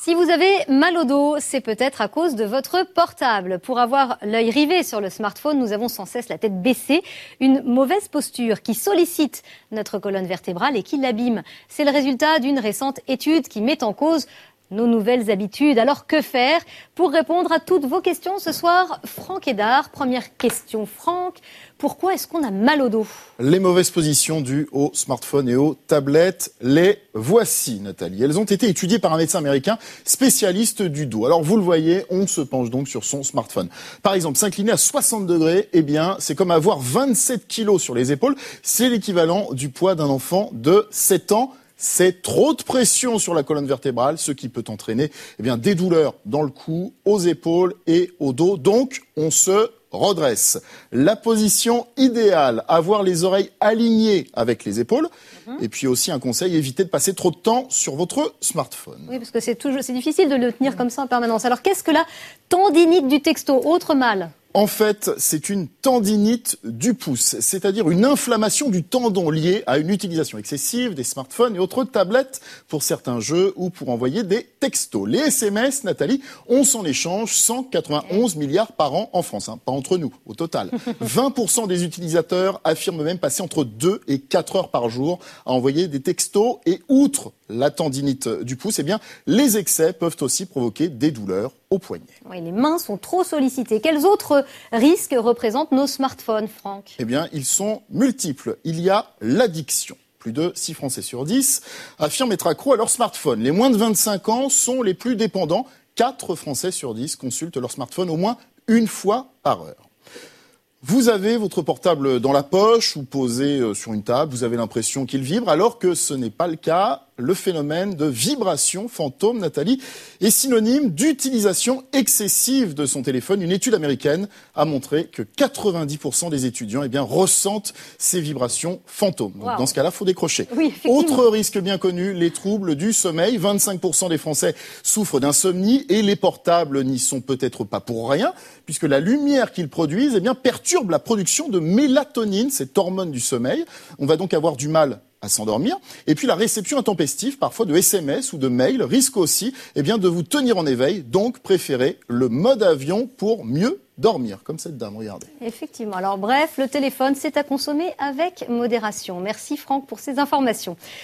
Si vous avez mal au dos, c'est peut-être à cause de votre portable. Pour avoir l'œil rivé sur le smartphone, nous avons sans cesse la tête baissée. Une mauvaise posture qui sollicite notre colonne vertébrale et qui l'abîme. C'est le résultat d'une récente étude qui met en cause nos nouvelles habitudes. Alors que faire? Pour répondre à toutes vos questions ce soir, Franck Hédard. Première question, Franck. Pourquoi est-ce qu'on a mal au dos? Les mauvaises positions dues aux smartphones et aux tablettes, les voici, Nathalie. Elles ont été étudiées par un médecin américain spécialiste du dos. Alors vous le voyez, on se penche donc sur son smartphone. Par exemple, s'incliner à 60 degrés, eh bien, c'est comme avoir 27 kilos sur les épaules. C'est l'équivalent du poids d'un enfant de 7 ans. C'est trop de pression sur la colonne vertébrale, ce qui peut entraîner des douleurs dans le cou, aux épaules et au dos. Donc, on se redresse. La position idéale, avoir les oreilles alignées avec les épaules. Et puis aussi un conseil, évitez de passer trop de temps sur votre smartphone. Oui, parce que c'est difficile de le tenir comme ça en permanence. Alors, qu'est-ce que la tendinite du texto? Autre mal? En fait, c'est une tendinite du pouce, c'est-à-dire une inflammation du tendon liée à une utilisation excessive des smartphones et autres tablettes pour certains jeux ou pour envoyer des textos. Les SMS, Nathalie, on s'en échange 191 milliards par an en France, pas entre nous, au total. 20% des utilisateurs affirment même passer entre 2 et 4 heures par jour à envoyer des textos. Et outre la tendinite du pouce, les excès peuvent aussi provoquer des douleurs au poignet. Oui, les mains sont trop sollicitées. Quels autres risques représentent nos smartphones, Franck? Ils sont multiples. Il y a l'addiction. Plus de 6 Français sur 10 affirment être accros à leur smartphone. Les moins de 25 ans sont les plus dépendants. 4 Français sur 10 consultent leur smartphone au moins une fois par heure. Vous avez votre portable dans la poche ou posé sur une table, vous avez l'impression qu'il vibre, alors que ce n'est pas le cas. Le phénomène de vibration fantôme, Nathalie, est synonyme d'utilisation excessive de son téléphone. Une étude américaine a montré que 90% des étudiants ressentent ces vibrations fantômes. Donc, dans ce cas-là, il faut décrocher. Oui, autre risque bien connu, les troubles du sommeil. 25% des Français souffrent d'insomnie et les portables n'y sont peut-être pas pour rien, puisque la lumière qu'ils produisent perturbe la production de mélatonine, cette hormone du sommeil. On va donc avoir du mal à s'endormir. Et puis la réception intempestive, parfois de SMS ou de mails, risque aussi de vous tenir en éveil. Donc préférez le mode avion pour mieux dormir, comme cette dame, regardez. Effectivement. Alors bref, le téléphone, c'est à consommer avec modération. Merci Franck pour ces informations.